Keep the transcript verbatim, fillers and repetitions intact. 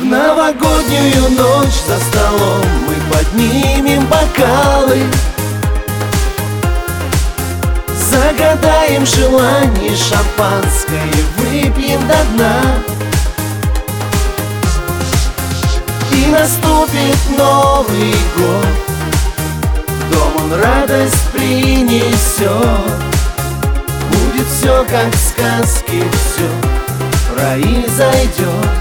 В новогоднюю ночь за столом мы поднимем бокалы, загадаем желание, шампанское выпьем до дна. И наступит Новый год, в дом он радость принесет. Будет все как в сказке, все произойдет.